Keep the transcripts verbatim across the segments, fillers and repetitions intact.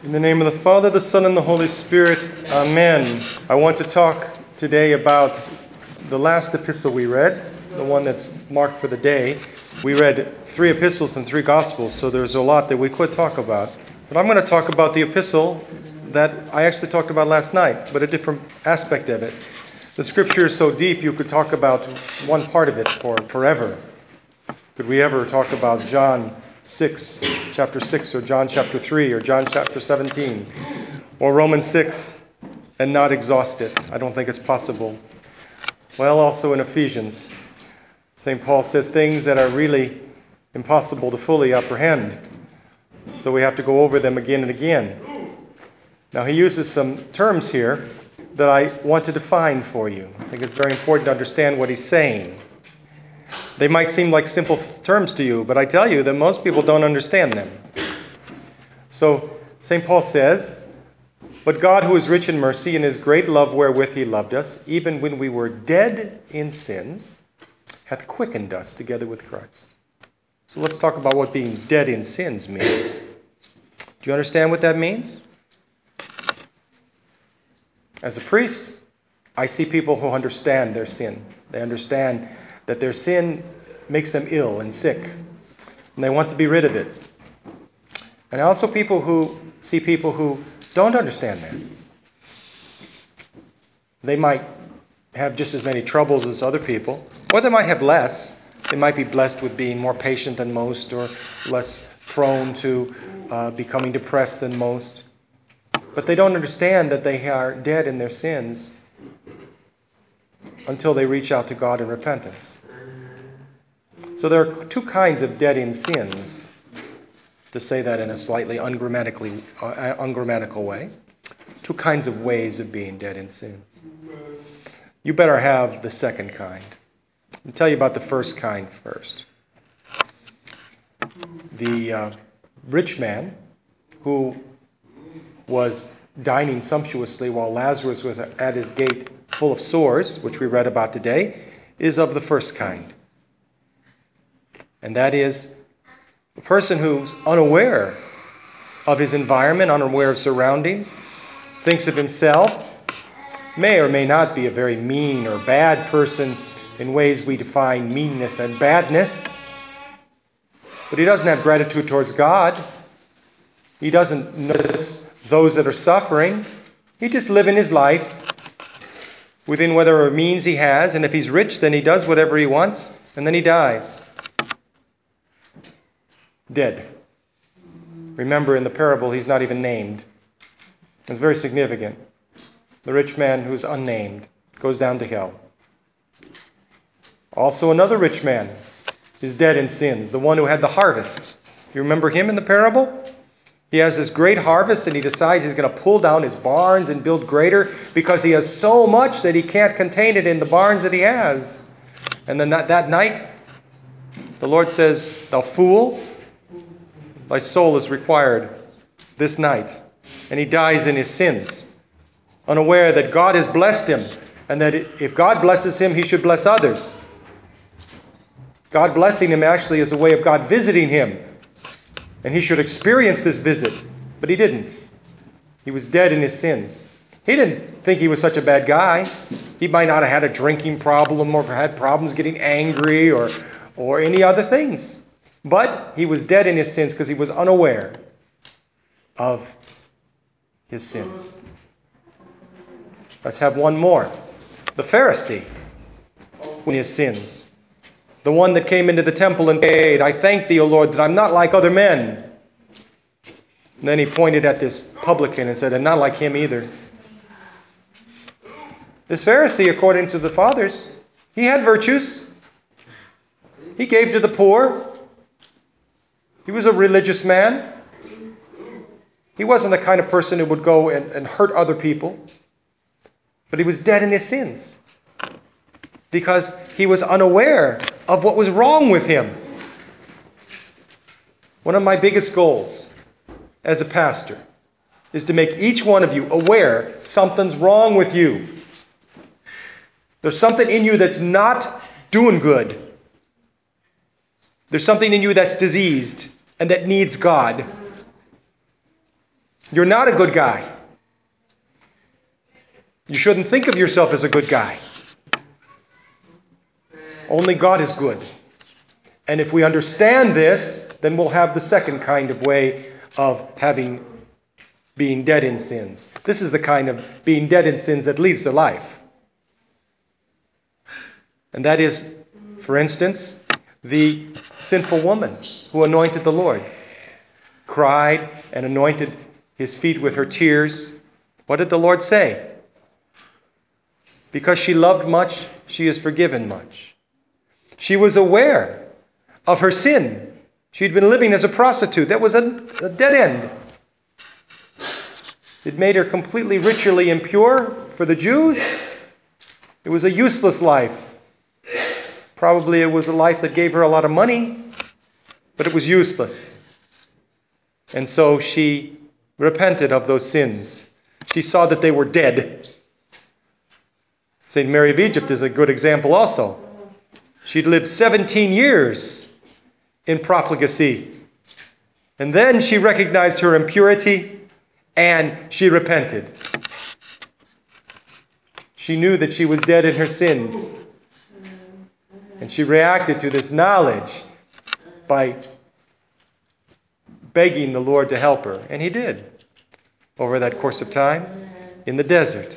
In the name of the Father, the Son, and the Holy Spirit, Amen. I want to talk today about the last epistle we read, the one that's marked for the day. We read three epistles and three gospels, so there's a lot that we could talk about. But I'm going to talk about the epistle that I actually talked about last night, but a different aspect of it. The scripture is so deep you could talk about one part of it for forever. Could we ever talk about John six, chapter six, or John chapter three, or John chapter seventeen, or Romans six, and not exhaust it? I don't think it's possible. Well, also in Ephesians, Saint Paul says things that are really impossible to fully apprehend. So we have to go over them again and again. Now, he uses some terms here that I want to define for you. I think it's very important to understand what he's saying. They might seem like simple terms to you, but I tell you that most people don't understand them. So, Saint Paul says, "But God, who is rich in mercy, in his great love wherewith he loved us, even when we were dead in sins, hath quickened us together with Christ." So let's talk about what being dead in sins means. Do you understand what that means? As a priest, I see people who understand their sin. They understand that their sin makes them ill and sick, and they want to be rid of it. And also people who see people who don't understand that. They might have just as many troubles as other people, or they might have less. They might be blessed with being more patient than most, or less prone to uh, becoming depressed than most. But they don't understand that they are dead in their sins until they reach out to God in repentance. So there are two kinds of dead in sins, to say that in a slightly ungrammatically, uh, ungrammatical way. Two kinds of ways of being dead in sins. You better have the second kind. I'll tell you about the first kind first. The uh, rich man who was dining sumptuously while Lazarus was at his gate full of sores, which we read about today, is of the first kind. And that is a person who's unaware of his environment, unaware of surroundings, thinks of himself, may or may not be a very mean or bad person in ways we define meanness and badness, but he doesn't have gratitude towards God. He doesn't notice those that are suffering. He just living his life within whatever means he has, and if he's rich, then he does whatever he wants, and then he dies. Dead. Remember, in the parable, he's not even named. It's very significant. The rich man who's unnamed goes down to hell. Also, another rich man is dead in sins, the one who had the harvest. You remember him in the parable? He has this great harvest, and he decides he's going to pull down his barns and build greater because he has so much that he can't contain it in the barns that he has. And then that night, the Lord says, "Thou fool, thy soul is required this night." And he dies in his sins, unaware that God has blessed him, and that if God blesses him, he should bless others. God blessing him actually is a way of God visiting him. And he should experience this visit, but he didn't. He was dead in his sins. He didn't think he was such a bad guy. He might not have had a drinking problem or had problems getting angry or, or any other things. But he was dead in his sins because he was unaware of his sins. Let's have one more. The Pharisee in his sins. The one that came into the temple and prayed, "I thank thee, O Lord, that I'm not like other men." And then he pointed at this publican and said, "And not like him either." This Pharisee, according to the fathers, he had virtues. He gave to the poor. He was a religious man. He wasn't the kind of person who would go and, and hurt other people. But he was dead in his sins because he was unaware of what was wrong with him. One of my biggest goals as a pastor is to make each one of you aware something's wrong with you. There's something in you that's not doing good. There's something in you that's diseased and that needs God. You're not a good guy. You shouldn't think of yourself as a good guy. Only God is good. And if we understand this, then we'll have the second kind of way of having being dead in sins. This is the kind of being dead in sins that leads to life. And that is, for instance, the sinful woman who anointed the Lord, cried and anointed his feet with her tears. What did the Lord say? Because she loved much, she is forgiven much. She was aware of her sin. She'd been living as a prostitute. That was a, a dead end. It made her completely ritually impure for the Jews. It was a useless life. Probably it was a life that gave her a lot of money, but it was useless. And so she repented of those sins. She saw that they were dead. Saint Mary of Egypt is a good example also. She'd lived seventeen years in profligacy. And then she recognized her impurity and she repented. She knew that she was dead in her sins. And she reacted to this knowledge by begging the Lord to help her. And he did over that course of time in the desert.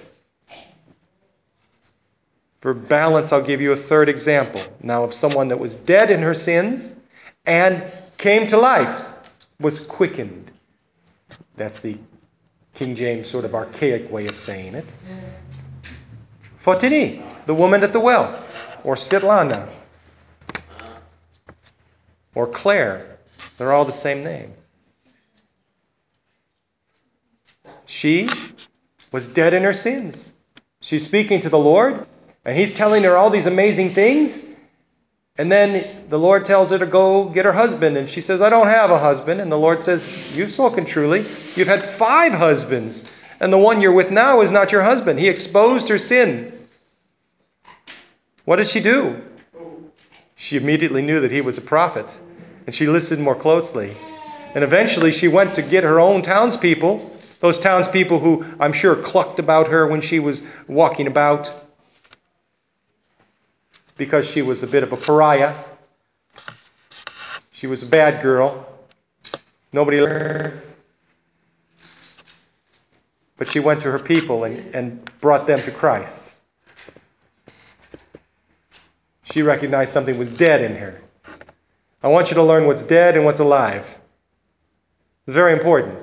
For balance, I'll give you a third example now of someone that was dead in her sins and came to life, was quickened. That's the King James sort of archaic way of saying it. Fotini, the woman at the well, or Svetlana, or Claire. They're all the same name. She was dead in her sins. She's speaking to the Lord, and he's telling her all these amazing things. And then the Lord tells her to go get her husband. And she says, I don't have a husband. And the Lord says, you've spoken truly. You've had five husbands. And the one you're with now is not your husband. He exposed her sin. What did she do? She immediately knew that he was a prophet. And she listened more closely. And eventually she went to get her own townspeople. Those townspeople who I'm sure clucked about her when she was walking about. Because she was a bit of a pariah. She was a bad girl. Nobody liked her. But she went to her people and, and brought them to Christ. She recognized something was dead in her. I want you to learn what's dead and what's alive. It's very important.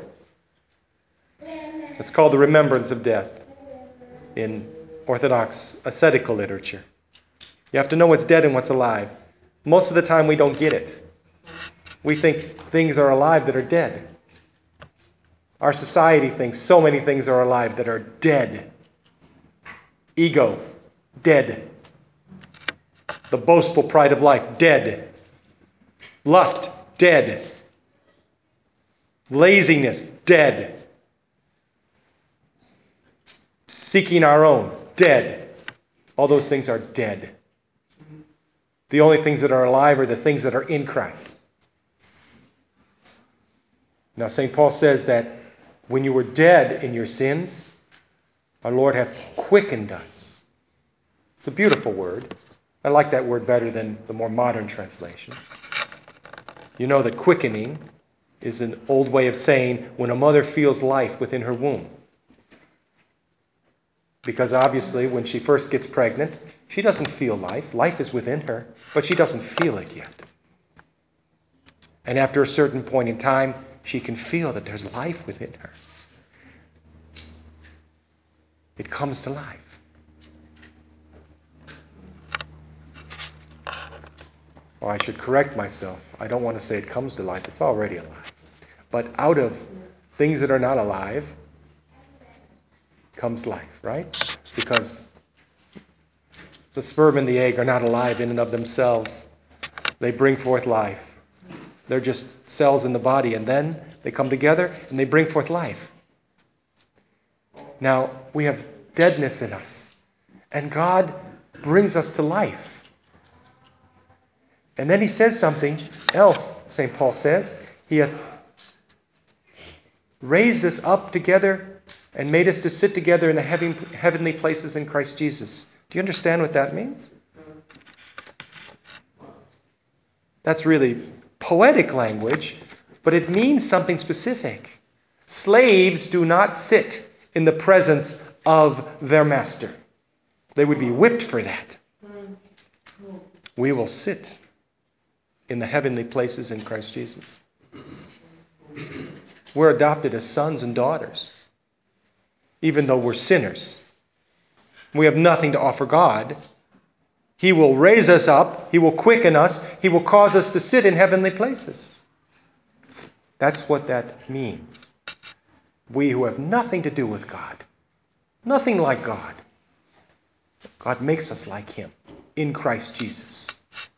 It's called the remembrance of death in Orthodox ascetical literature. You have to know what's dead and what's alive. Most of the time we don't get it. We think things are alive that are dead. Our society thinks so many things are alive that are dead. Ego, dead. The boastful pride of life, dead. Lust, dead. Laziness, dead. Seeking our own, dead. All those things are dead. The only things that are alive are the things that are in Christ. Now, Saint Paul says that when you were dead in your sins, our Lord hath quickened us. It's a beautiful word. I like that word better than the more modern translations. You know that quickening is an old way of saying when a mother feels life within her womb. Because obviously when she first gets pregnant, she doesn't feel life. Life is within her, but she doesn't feel it yet. And after a certain point in time, she can feel that there's life within her. It comes to life. Well, I should correct myself. I don't want to say it comes to life. It's already alive. But out of things that are not alive comes life, right? Because the sperm and the egg are not alive in and of themselves. They bring forth life. They're just cells in the body, and then they come together and they bring forth life. Now, we have deadness in us, and God brings us to life. And then he says something else, Saint Paul says. He hath raised us up together and made us to sit together in the heavenly places in Christ Jesus. Do you understand what that means? That's really poetic language, but it means something specific. Slaves do not sit in the presence of their master. They would be whipped for that. We will sit in the heavenly places in Christ Jesus. We're adopted as sons and daughters, even though we're sinners. We have nothing to offer God. He will raise us up. He will quicken us. He will cause us to sit in heavenly places. That's what that means. We who have nothing to do with God, nothing like God, God makes us like Him in Christ Jesus.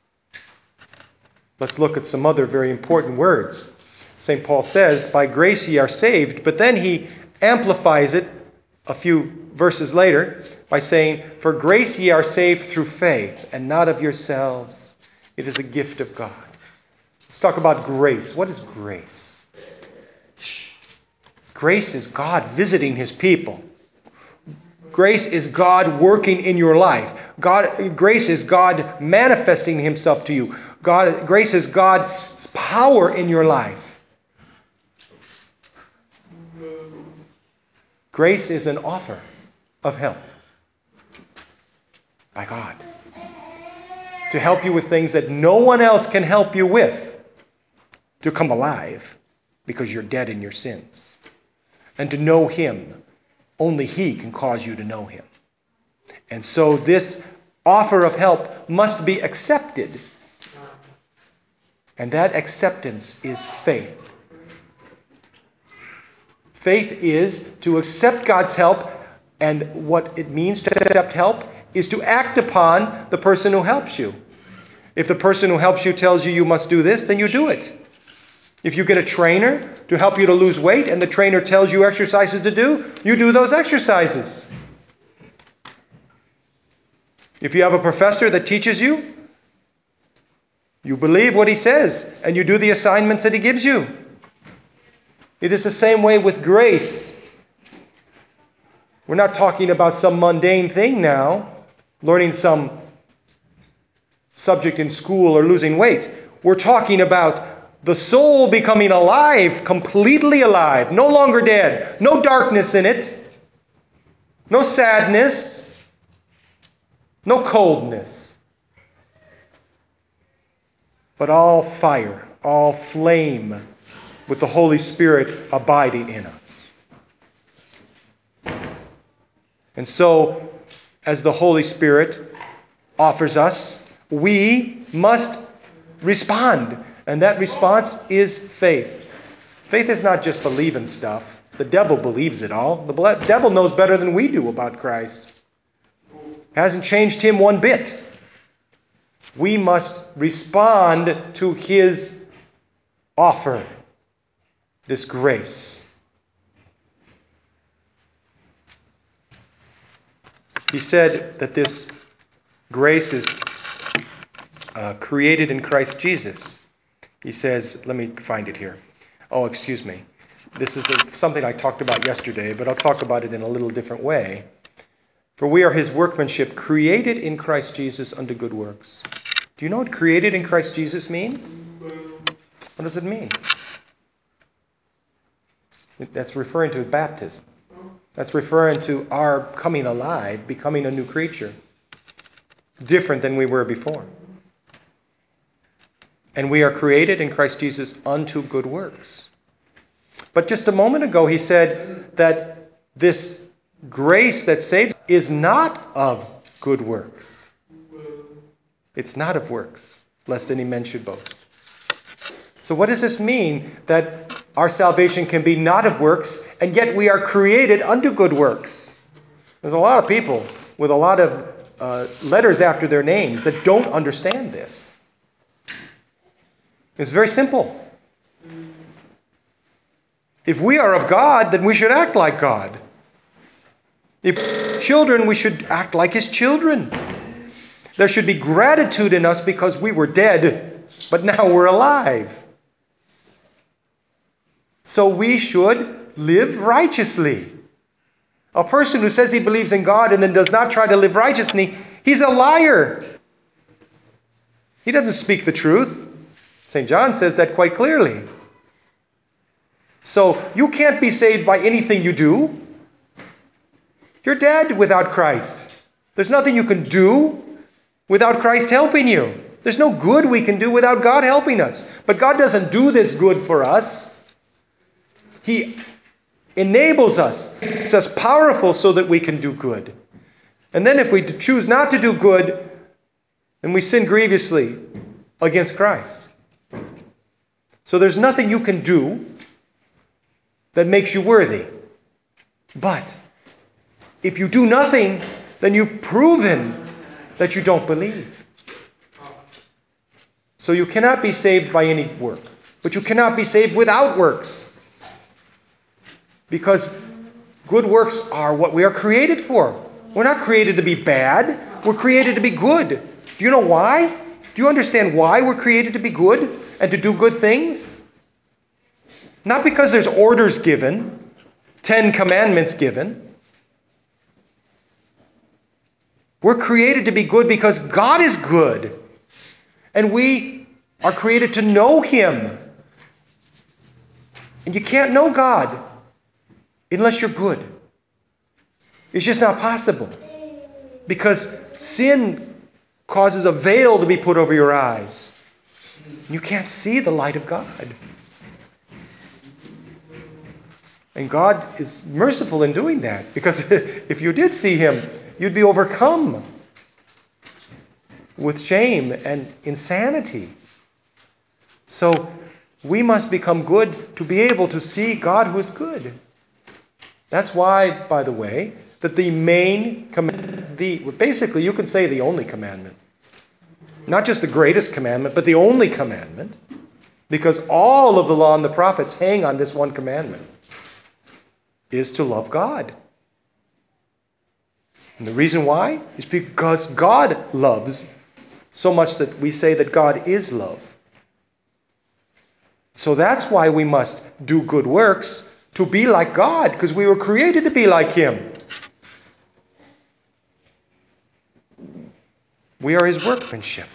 Let's look at some other very important words. Saint Paul says, by grace ye are saved, but then he amplifies it a few verses later by saying, for grace ye are saved through faith, and not of yourselves. It is a gift of God. Let's talk about grace. What is grace? Grace is God visiting His people. Grace is God working in your life. God, grace is God manifesting Himself to you. God, grace is God's power in your life. Grace is an offer of help by God to help you with things that no one else can help you with, to come alive because you're dead in your sins, and to know Him. Only He can cause you to know Him. And so this offer of help must be accepted. And that acceptance is faith. Faith is to accept God's help, and what it means to accept help is to act upon the person who helps you. If the person who helps you tells you you must do this, then you do it. If you get a trainer to help you to lose weight and the trainer tells you exercises to do, you do those exercises. If you have a professor that teaches you, you believe what he says and you do the assignments that he gives you. It is the same way with grace. We're not talking about some mundane thing now, learning some subject in school or losing weight. We're talking about the soul becoming alive, completely alive, no longer dead, no darkness in it, no sadness, no coldness, but all fire, all flame, with the Holy Spirit abiding in us. And so, as the Holy Spirit offers us, we must respond. And that response is faith. Faith is not just believing stuff. The devil believes it all. The devil knows better than we do about Christ. Hasn't changed him one bit. We must respond to His offer, this grace. He said that this grace is uh, created in Christ Jesus. He says, let me find it here. Oh, excuse me. This is the, something I talked about yesterday, but I'll talk about it in a little different way. For we are His workmanship, created in Christ Jesus unto good works. Do you know what created in Christ Jesus means? What does it mean? That's referring to baptism. That's referring to our coming alive, becoming a new creature, different than we were before. And we are created in Christ Jesus unto good works. But just a moment ago he said that this grace that saves is not of good works. It's not of works, lest any man should boast. So what does this mean, that our salvation can be not of works, and yet we are created unto good works? There's a lot of people with a lot of uh, letters after their names that don't understand this. It's very simple. If we are of God, then we should act like God. If children, we should act like His children. There should be gratitude in us because we were dead, but now we're alive. So we should live righteously. A person who says he believes in God and then does not try to live righteously, he's a liar. He doesn't speak the truth. Saint John says that quite clearly. So you can't be saved by anything you do. You're dead without Christ. There's nothing you can do without Christ helping you. There's no good we can do without God helping us. But God doesn't do this good for us. He enables us, makes us powerful so that we can do good. And then if we choose not to do good, then we sin grievously against Christ. So there's nothing you can do that makes you worthy. But if you do nothing, then you've proven that you don't believe. So you cannot be saved by any work. But you cannot be saved without works. Because good works are what we are created for. We're not created to be bad. We're created to be good. Do you know why? Do you understand why we're created to be good and to do good things? Not because there's orders given, Ten Commandments given. We're created to be good because God is good. And we are created to know Him. And you can't know God unless you're good. It's just not possible. Because sin causes a veil to be put over your eyes. You can't see the light of God. And God is merciful in doing that. Because if you did see Him, you'd be overcome with shame and insanity. So we must become good to be able to see God who is good. That's why, by the way, that the main commandment, the, basically you can say the only commandment, not just the greatest commandment, but the only commandment, because all of the law and the prophets hang on this one commandment, is to love God. And the reason why is because God loves so much that we say that God is love. So that's why we must do good works to be like God, because we were created to be like Him. We are His workmanship.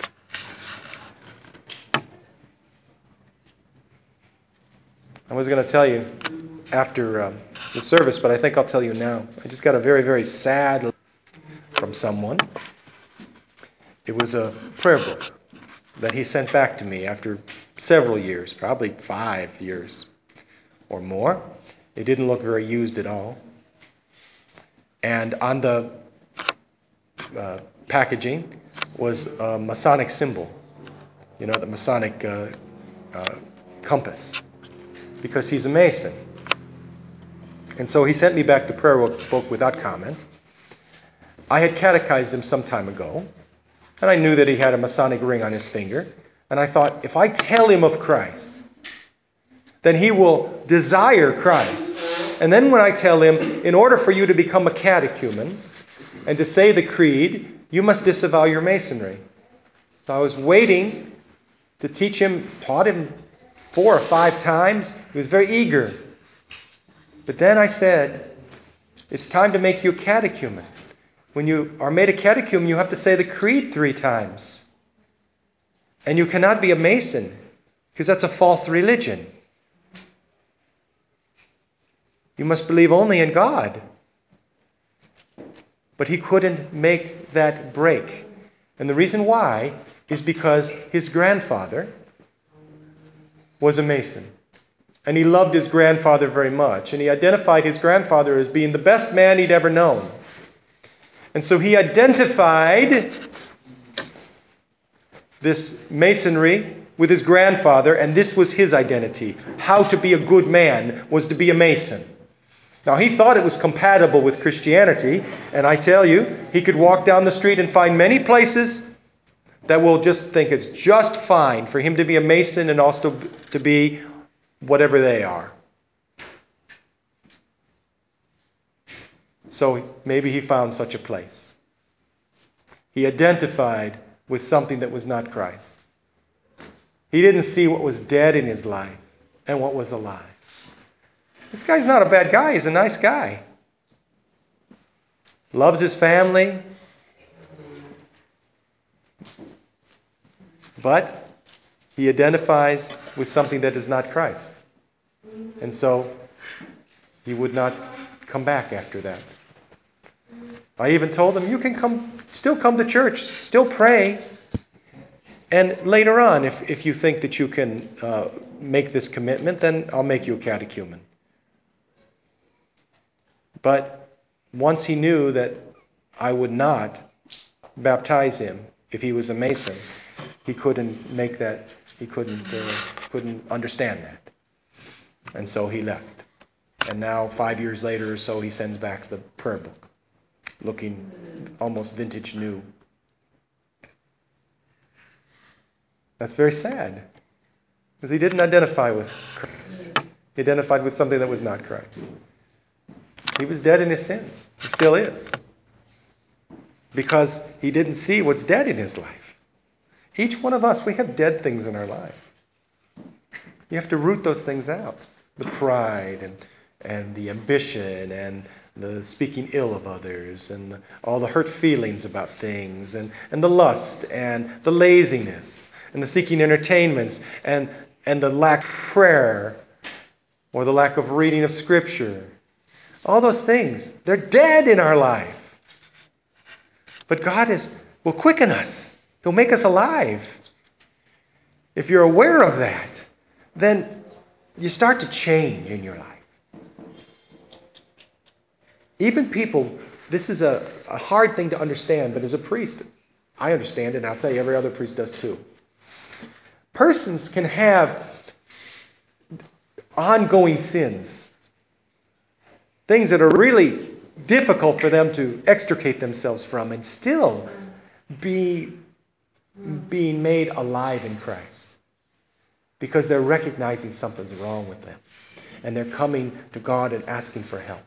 I was going to tell you after um, the service, but I think I'll tell you now. I just got a very, very sad letter from someone. It was a prayer book that he sent back to me after several years, probably five years or more. It didn't look very used at all. And on the uh, packaging was a Masonic symbol. You know, the Masonic uh, uh, compass. Because he's a Mason. And so he sent me back the prayer book without comment. I had catechized him some time ago. And I knew that he had a Masonic ring on his finger. And I thought, if I tell him of Christ, then he will desire Christ. And then when I tell him, in order for you to become a catechumen and to say the creed, you must disavow your Masonry. So I was waiting to teach him, taught him four or five times. He was very eager. But then I said, it's time to make you a catechumen. When you are made a catechumen, you have to say the creed three times. And you cannot be a Mason, because that's a false religion. You must believe only in God. But he couldn't make that break. And the reason why is because his grandfather was a Mason. And he loved his grandfather very much. And he identified his grandfather as being the best man he'd ever known. And so he identified this Masonry with his grandfather, and this was his identity. How to be a good man was to be a Mason. Now, he thought it was compatible with Christianity, and I tell you, he could walk down the street and find many places that will just think it's just fine for him to be a Mason and also to be whatever they are. So maybe he found such a place. He identified with something that was not Christ. He didn't see what was dead in his life and what was alive. This guy's not a bad guy. He's a nice guy. Loves his family. But he identifies with something that is not Christ. And so he would not come back after that. I even told him, you can come, still come to church, still pray. And later on, if, if you think that you can uh, make this commitment, then I'll make you a catechumen. But once he knew that I would not baptize him if he was a Mason, he couldn't make that, he couldn't, uh, couldn't understand that. And so he left. And now, five years later or so, he sends back the prayer book, looking almost vintage new. That's very sad, because he didn't identify with Christ. He identified with something that was not Christ. He was dead in his sins. He still is. Because he didn't see what's dead in his life. Each one of us, we have dead things in our life. You have to root those things out. The pride and, and the ambition and the speaking ill of others and the, all the hurt feelings about things and, and the lust and the laziness and the seeking entertainments and, and the lack of prayer or the lack of reading of Scripture. All those things, they're dead in our life. But God is will quicken us. He'll make us alive. If you're aware of that, then you start to change in your life. Even people, this is a, a hard thing to understand, but as a priest, I understand it, and I'll tell you every other priest does too. Persons can have ongoing sins. Things that are really difficult for them to extricate themselves from and still be being made alive in Christ. Because they're recognizing something's wrong with them. And they're coming to God and asking for help.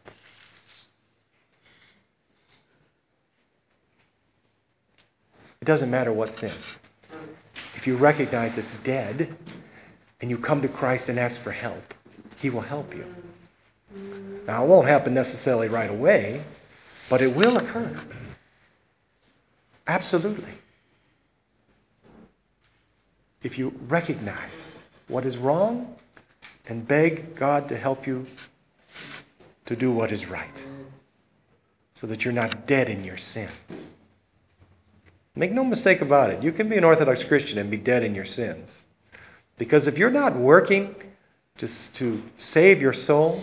It doesn't matter what sin. If you recognize it's dead and you come to Christ and ask for help, He will help you. Now, it won't happen necessarily right away, but it will occur. Absolutely. If you recognize what is wrong and beg God to help you to do what is right, so that you're not dead in your sins. Make no mistake about it. You can be an Orthodox Christian and be dead in your sins. Because if you're not working to, to save your soul,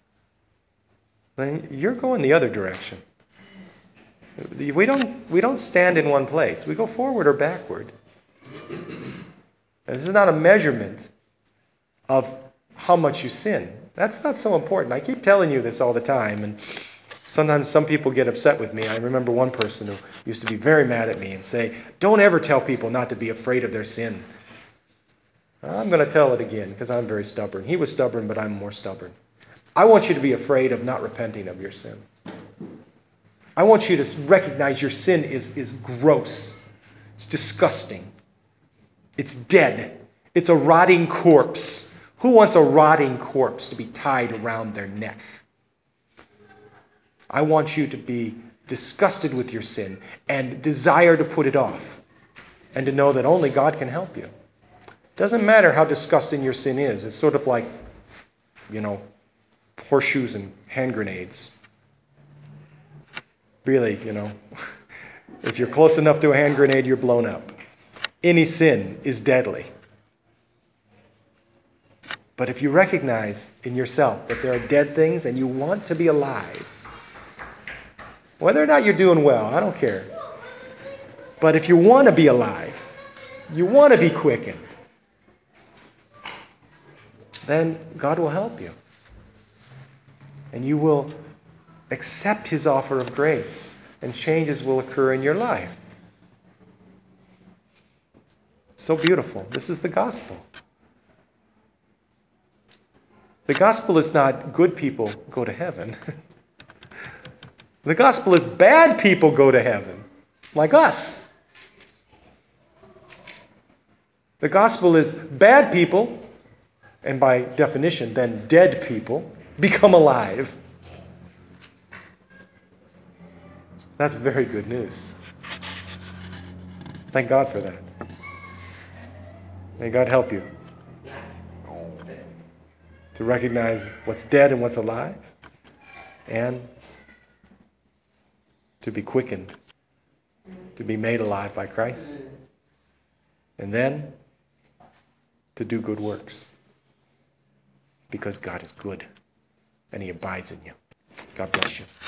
then you're going the other direction. We don't, we don't stand in one place. We go forward or backward. And this is not a measurement of how much you sin. That's not so important. I keep telling you this all the time, and sometimes some people get upset with me. I remember one person who used to be very mad at me and say, don't ever tell people not to be afraid of their sin. I'm going to tell it again because I'm very stubborn. He was stubborn, but I'm more stubborn. I want you to be afraid of not repenting of your sin. I want you to recognize your sin is, is gross. It's disgusting. It's dead. It's a rotting corpse. Who wants a rotting corpse to be tied around their neck? I want you to be disgusted with your sin and desire to put it off and to know that only God can help you. It doesn't matter how disgusting your sin is. It's sort of like, you know, horseshoes and hand grenades. Really, you know, if you're close enough to a hand grenade, you're blown up. Any sin is deadly. But if you recognize in yourself that there are dead things and you want to be alive, whether or not you're doing well, I don't care. But if you want to be alive, you want to be quickened, then God will help you. And you will accept His offer of grace, and changes will occur in your life. So beautiful. This is the gospel. The gospel is not good people go to heaven. The gospel is bad people go to heaven, like us. The gospel is bad people, and by definition, then dead people, become alive. That's very good news. Thank God for that. May God help you to recognize what's dead and what's alive, and to be quickened, to be made alive by Christ, and then to do good works, because God is good and He abides in you. God bless you.